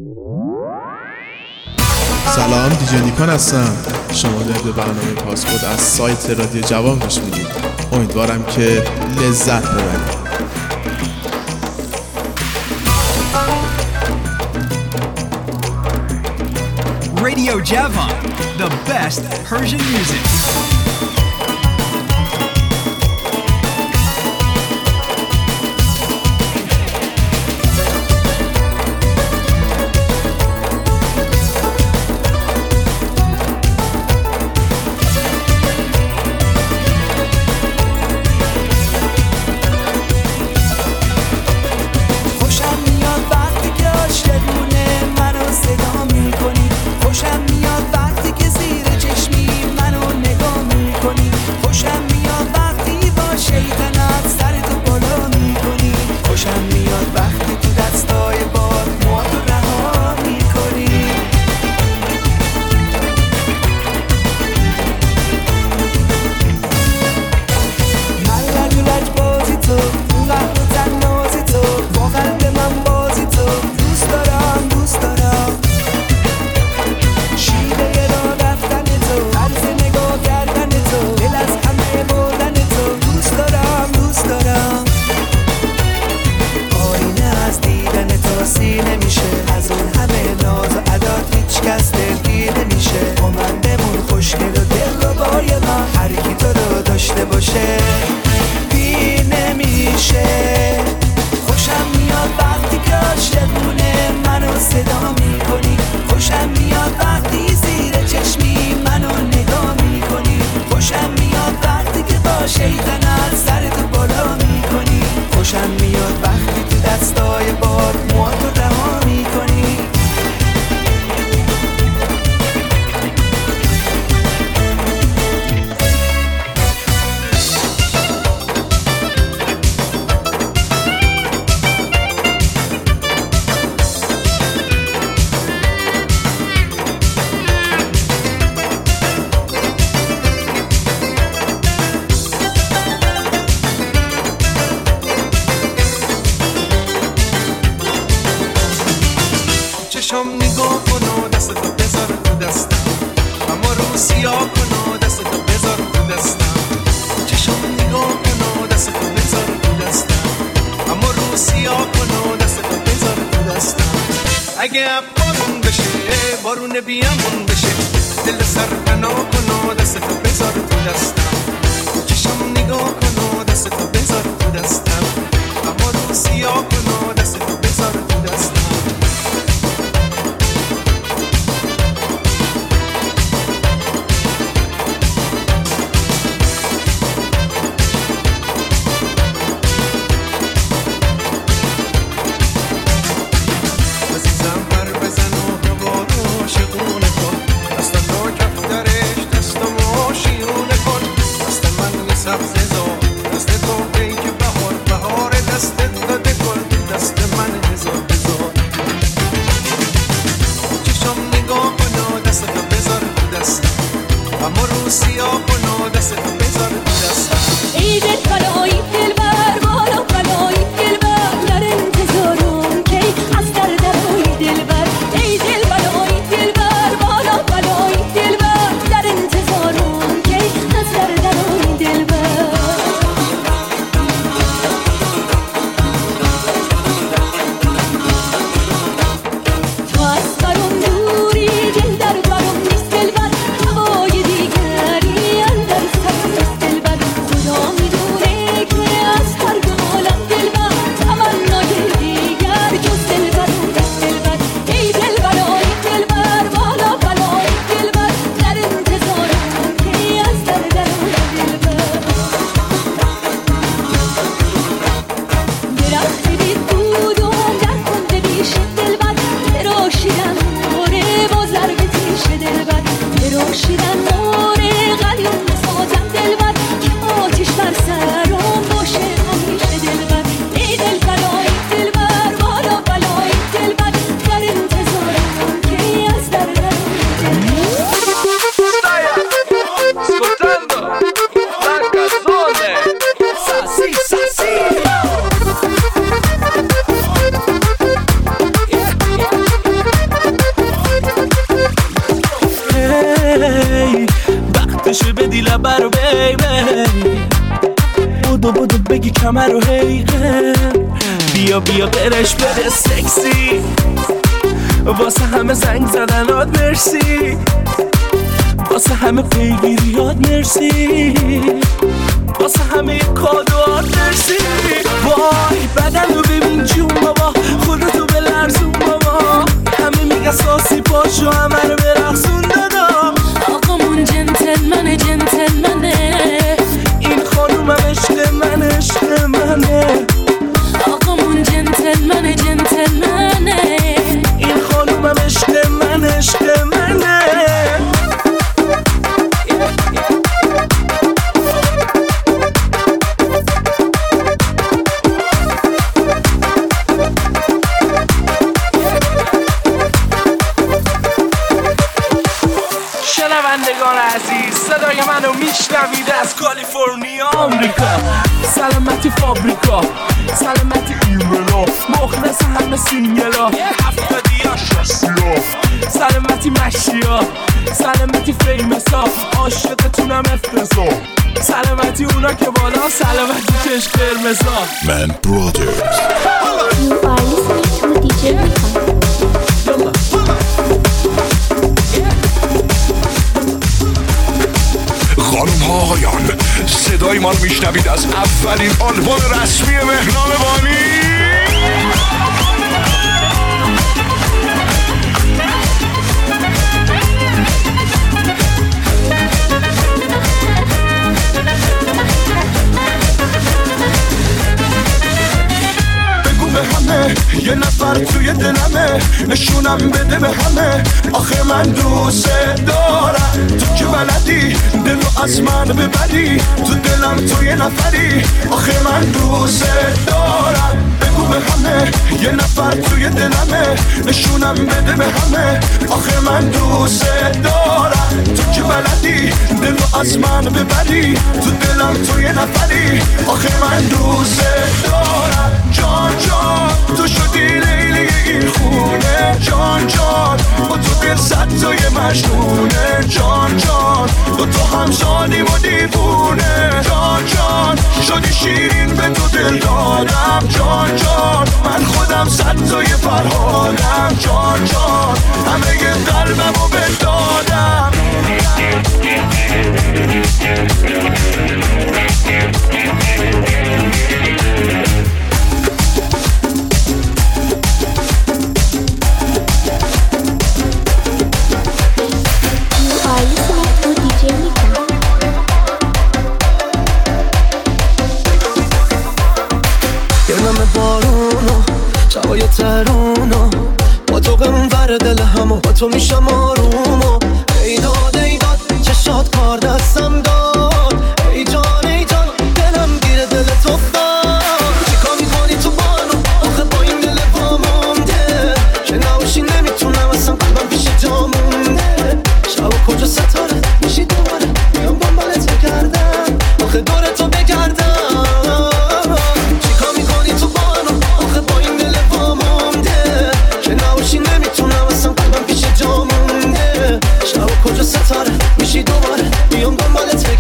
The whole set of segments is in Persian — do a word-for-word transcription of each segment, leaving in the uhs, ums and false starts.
سلام، دیجی نیکان هستم. شما دارید به برنامه پاسپورت از سایت رادیو جوان گوش میدید. امیدوارم که لذت ببرید. Radio Javan, the best Persian music. درختی بود و در کنده بیشت دلبر دراشیدم شدی لبه رو بیبی بودو بودو بگی کمر رو حیقه بیا بیا برش بده سکسی واسه همه زنگ زدنات مرسی واسه همه پیگیریات مرسی واسه همه کادوات مرسی وای بدن رو ببین جون بابا خودتو بلرزون بابا همه میگه ساسی پاشو همه رو برقصون دادا آقامون جنتلمنه جنتلمنه این خانومم عشق من عشق منه آقامون جنتلمنه جنتلمنه این خانومم عشق من عشق منه شنوندگان عزیز صدای منو میشنوید از کالیفرنیا آمریکا سلامتی فابریکا سلامتی ایملا مخلص همه سینگلا هفتادی ها شستیا سلامتی مشیا سلامتی فیمسا عاشقتونم افتضا سلامتی اونا که بالا سلامتی چشم قرمزا من برادرز You are listening to دی جی Nikan. خانم ها آقایان صدای ما رو میشنوید از اولین آلبوم رسمی مهران بانی به همه یه نفر توی دلمه نشونم بده به همه آخه من دوست دارم تو که بلدی دلو از من ببری تو دلم تو یه نفری آخه من دوست دارم بگو به همه یه نفر توی دلمه نشونم بده به همه آخه من دوست دارم تو که بلدی دلو از من ببری تو دلم تو یه نفری آخه من دوست دارم جان جان تو شدی لیلی این خونه جان جان با تو دل صد تای مجنونه جان جان با تو همزانیم و دیوونه جان جان شدی شیرین به تو دل دادم جان جان من خودم صد تای فرهادم جان جان همه ی قلبم رو بدادم ترونو با تو قمون ور دل همو با تو میشم آرومو ای داد ای داد چشات کار دستم داد ای جان ای جان دلم گیره دل تو باد چیکار میکنی تو بانو آخه با این دل وامونده که نباشی نمیتونم اصلا قلبم پیش جا مونده شب کجا ستاره میشی دوباره میام دنبالت بگردم آخه دور تو بگردم چیکار میکنی تو بانو آخه با این دل نمیتونم اصلا قلبم پیش جا مونده شب کجا ستاره میشی دوباره بیام دنبالت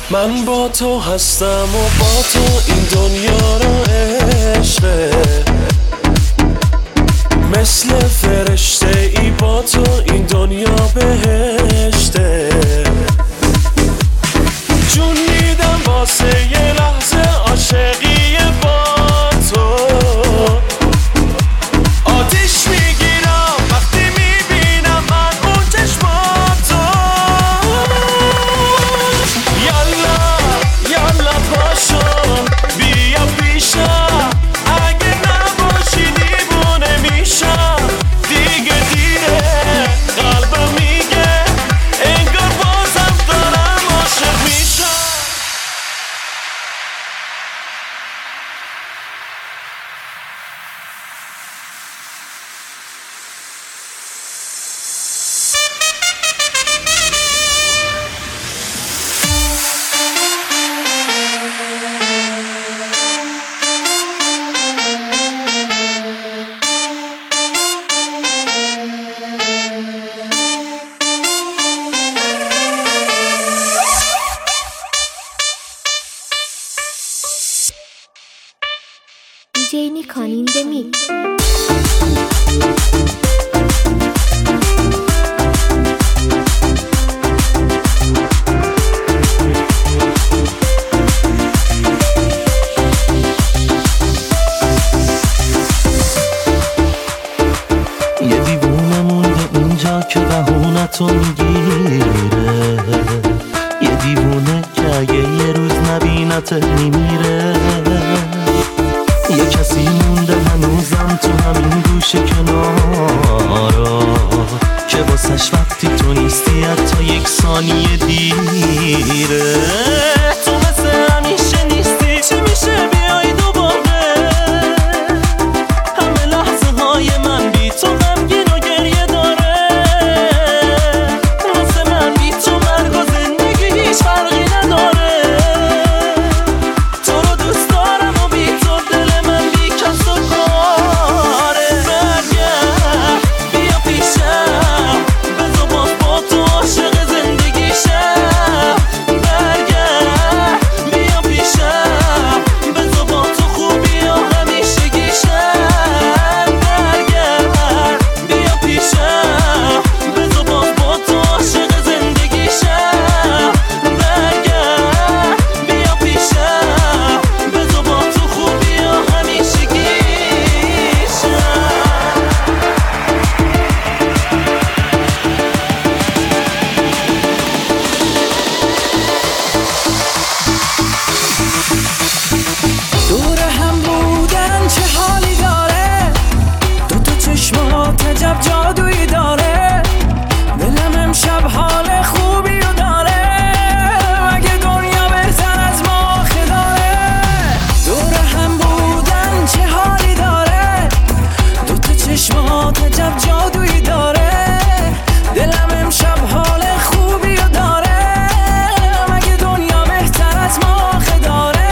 من با تو هستم و با تو این دنیا رو عشقه، مثل فرشته ای با تو این دنیا بهشته. جون میدم واسه یه لحظه عاشقی با تو، آتیش میگیرم وقتی میبینم من اون چشماتو. یالا یالا پاشو بیا پیشم، اگه نباشی دیوونه میشم. دیگه دیره قلبم میگه انگار بازم دارم عاشق میشم. دیجی نیکان این د میکس. یه دیوونه مونده اینجا که بهونتو میگیره، یه دیوونه که اگه یه روز نبینت میمیره. یه کسی مونده هنوزم تو همین گوشه کنارا، که واسش وقتی تو نیستی حتی یک ثانیه دیره. تو مثل همیشه نیستی، چی میشه بیای دوباره؟ همه لحظه های من بی تو غمگین و گریه داره. واسه من بی تو مرگ و زندگی هیچ فرقی نداره. تو رو دوست دارم و بی تو دل من بی کس و کاره. برگرد بیا پیشم، بذار باز با تو عاشق زندگیشم. برگرد بیا پیشم، بذار با تو خوبی و همیشگیشم. برگرد بیا پیشم، بذار باز با تو عاشق زندگیشم. برگرد بیا پیشم، بذار با تو خوبی و همیشگیشم. دور هم بودن چه حالی داره، دو تا چشمات عجب جادویی داره. دلم امشب حال خوبی رو داره، مگه دنیا بهتر از ما آخه داره. دور هم بودن چه حالی داره، دو تا چشمات عجب جادویی داره. دلم امشب حال خوبی رو داره، مگه دنیا بهتر از ما آخه داره.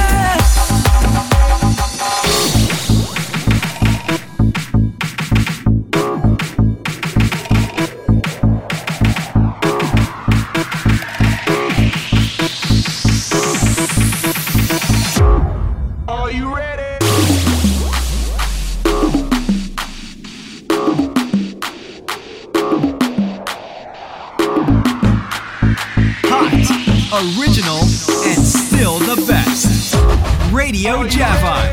Hot, original, and still the best. Radio Javon.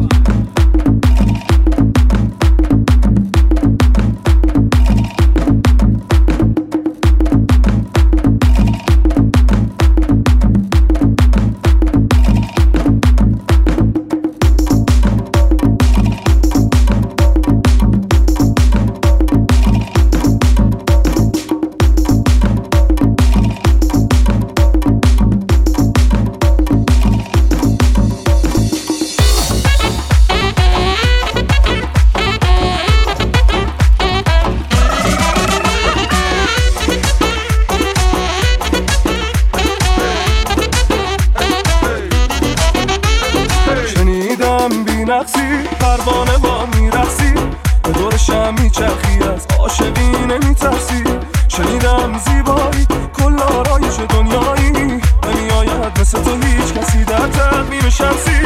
نقصی پروانه با میرقصی، به دور شم میچرخی از عاشقی نمیترسی. شنیدم زیبایی کل آرایش دنیایی، نمیآید شمسی.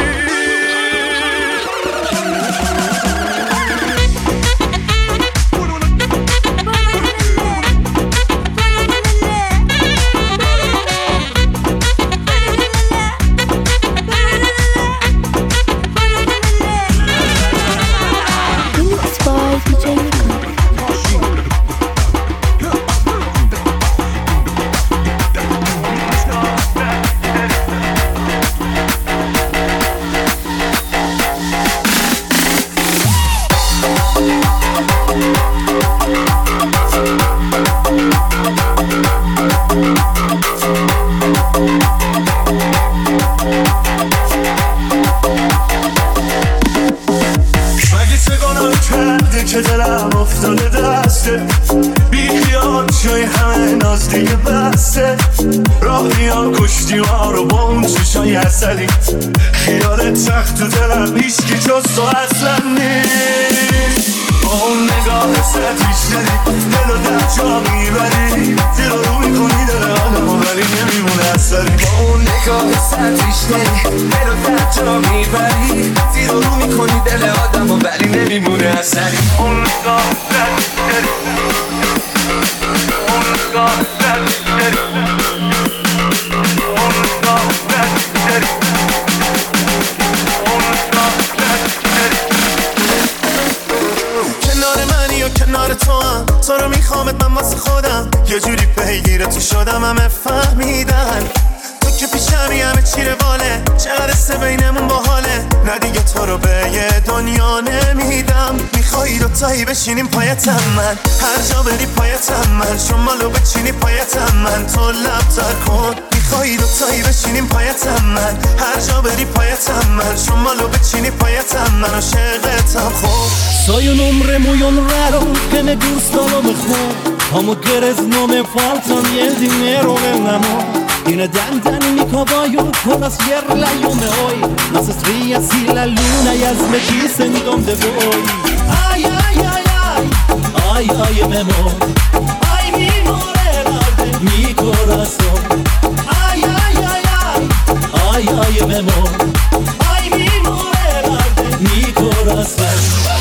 که دلم افتاده دسته بی خیال شای همه ناز دیگه بسته راه میان کشتی ما رو با اون چشای اصلی خیالت تخت تو دلم هیچکی جز تو اصلا نیست با اون نگاه ستیش داری دل و در جا میبری دل رو میکنی دل آدم و ولی نمیمونه اثری با اون نگاه ستیش داری دل و در جا میبری دل رو میکنی دل آدم و ولی نمیمونه اثری اون نگاه ستیش داری اون نگاه ستیش داری اون نگاه ستیش داری اون نگاه ستیش داری کنار منی و کنار تو هم تو رو میخوامت من واسه خودم یه جوری پیگیر تو شدم همه فهمیدن تو که پیشمی همه چی رواله چقدر سه بینمون باحاله نه دیگه تو رو به یه دنیا نمیدم میخوایی دوتایی بشینیم پایتم من هر جا بری پایتم من شمالو بچینی پایتم من تو لب تر کن میخوایی دوتایی بشینیم پایتم من هر جا بری پایتم من شمالو بچینی پایتم من عاشقتم خوب Soy un hombre muy honrado que me gusta lo mejor Como que eres no me falta ni el dinero del amor Tiene dandan en mi caballo con las hierras yo me voy Las estrellas y la luna ellas me dicen dónde voy Ay, ay, ay, ay, ay, ay, mi amor Ay, mi morena de mi corazón Ay, ay, ay, ay, ay, ay, mi amor Ay, mi morena de mi corazón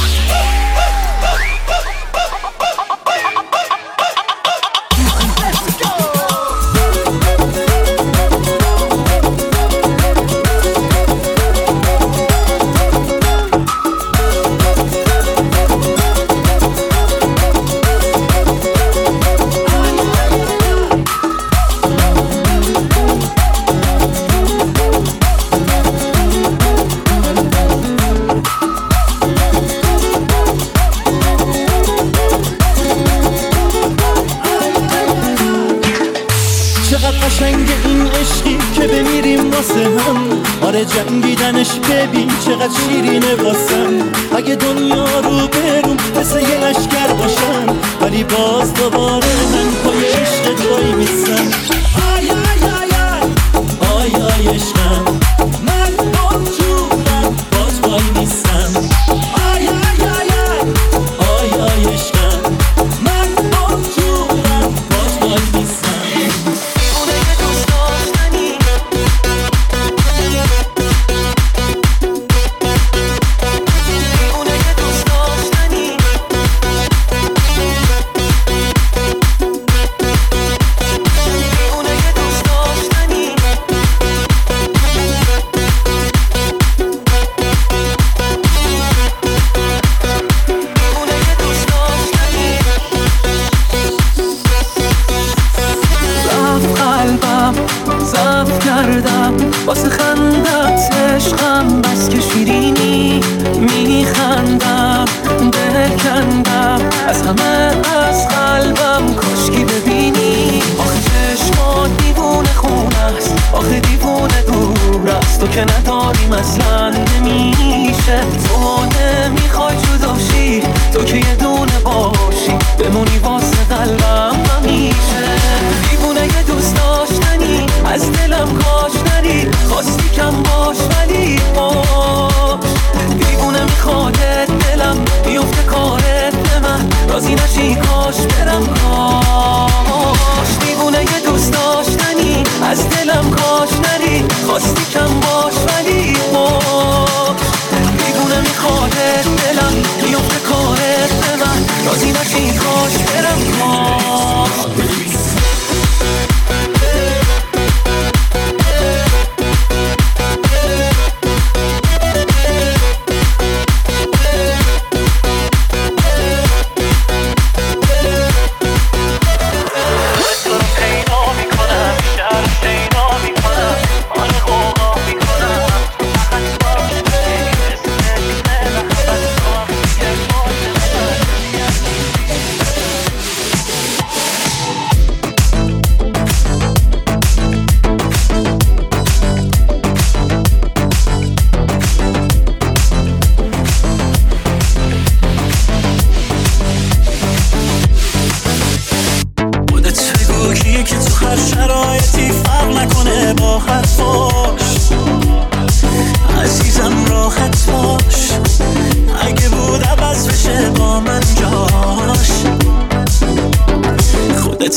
قشنگ این عشقی که بمیریم واسه هم آره جنگیدنش ببین چقدر شیرینه واسم اگه دنیا رو برم مثل یه لشکر باشم ولی باز دوباره من پای عشقت وای میسم آی آی آی آی آی آی عشقم من با جونم باز وای میسم آی آی آی آی آی آی عشقم من با جونم باز وای میسم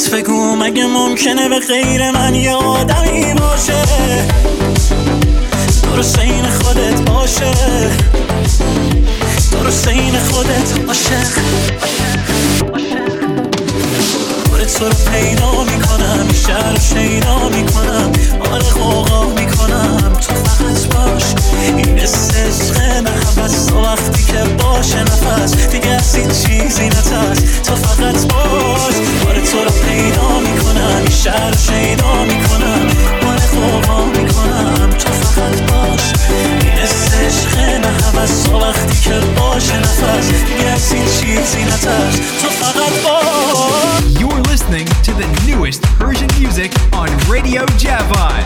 خودت بگو مگه ممکنه به غیر من یه آدمی باشه درست این خودت باشه درست این خودت باشه خودت رو پیدا میکنم شهر رو شیدا میکنم آره خوغا میکنم تو فقط باش این استشق نحوست و وقتی که باشه نفس دیگه از این چیزی نترس تو فقط باش آره تو رو پیدا میکنم این شهر رو شیدا میکنم آره خوغا میکنم تو فقط باش این استشق نحوست و وقتی که باشه نفس دیگه از این چیزی نترس تو فقط باش. You're listening to the newest Persian music on Radio Javan.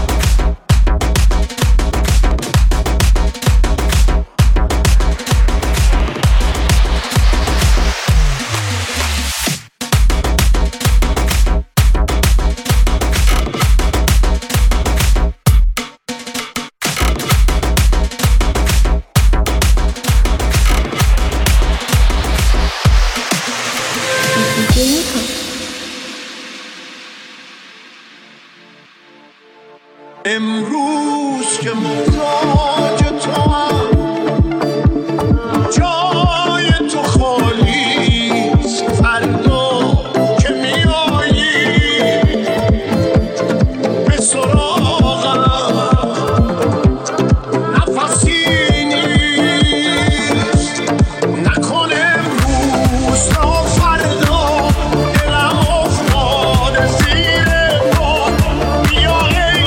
امروز که محتاج تو هم جای تو خالیست فردا که میایی به سراغم نفسی نیست نکن امروز تا فردا دلم افتاده زیر بار بیا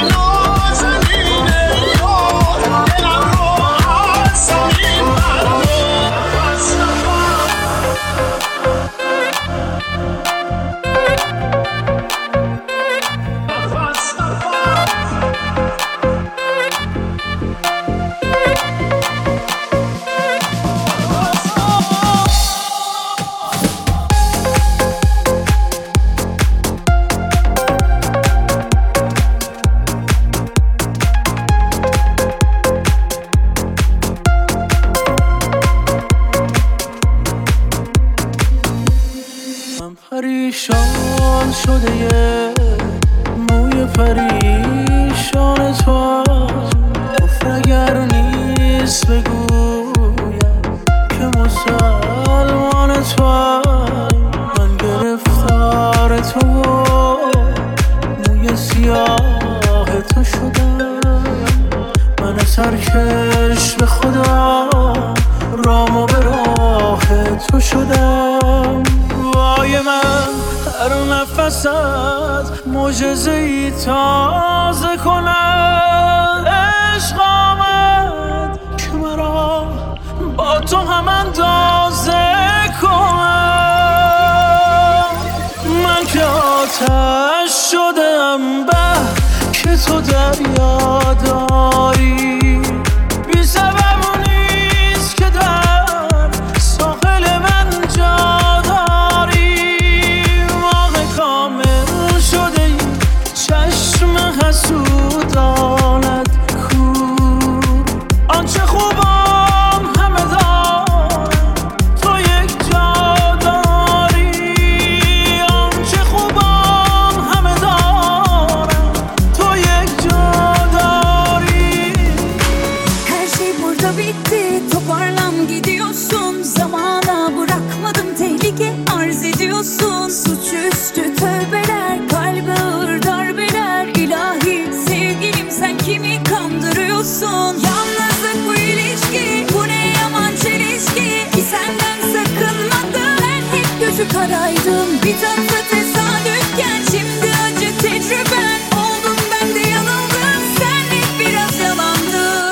پریشان شده یه موی پریشان تو گفت اگر نیست بگویم که مسلمان تو من گرفتار تو موی سیاه تو شدم من سرکش به خدا رام و به راه تو شدم وای من هر نفست معجزه‌ای تازه کند عشق آمد که مرا با تو هم اندازه کنم من که آتش شدم به که تو دریا داری بی سبب نیست که در ساحل من جا حسود داند کور آنچه خوبم همه دارم تو یک جا داری آنچه خوبم همه دارم تو یک جا داری her şey burada bitti toparlan gidiyorsun zamana bırakmadım tehlike arz ediyorsun suçüstü tövbeler kalbe ağır darbeler İlahi sevgilim sen kimi kandırıyorsun yalnızlık bu ilişki bu ne yaman çelişki ki senden sakınmadım ben hep gözü karaydım bir tatlı tesadüfken şimdi acı tecrüben oldum ben de yanıldım sen hep biraz yalandın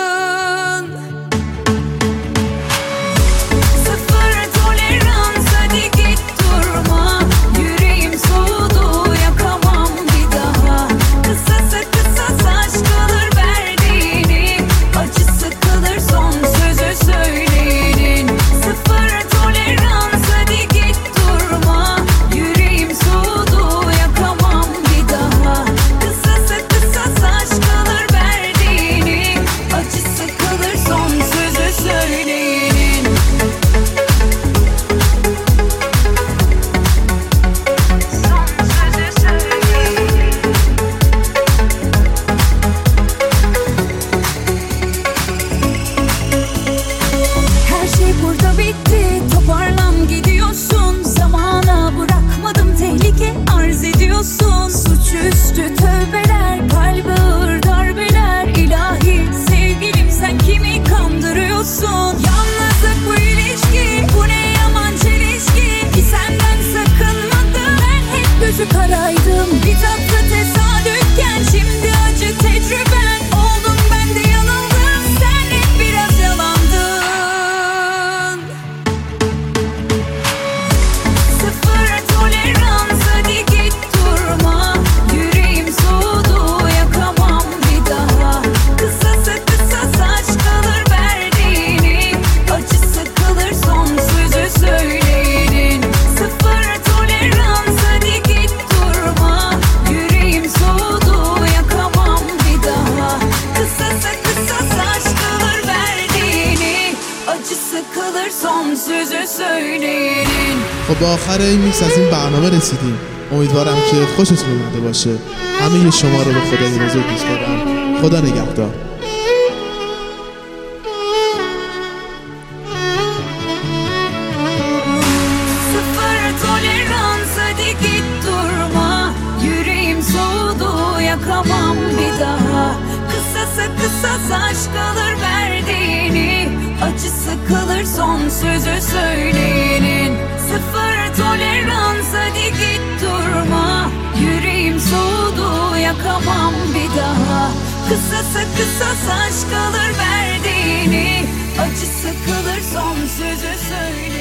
sıfır tolerans hadi git durma yüreğim soğudu yakamam bir daha kısası kısa saç kalır verdiğinin acısı kalır son sözü söyleyenin sıfır tolerans hadi git durma yüreğim sözü söyleyenin. خب با آخر این میکس از این برنامه رسیدیم. امیدوارم که خوشتون اومده باشه. همه شما رو به خدای بزرگ میسپارم. خدا نگهدار. Sıfır tolerans, hadi git durma. Yüreğim soğudu, yakamam bir daha. Kısasa kısas aşk kalır verdiğini, acısı kalır son sözü söyleyenin. Sıfır tolerans, hadi git durma. Yüreğim soğudu, yakamam bir daha. Kısasa kısas aşk kalır verdiğini, acısı kalır son sözü söyle.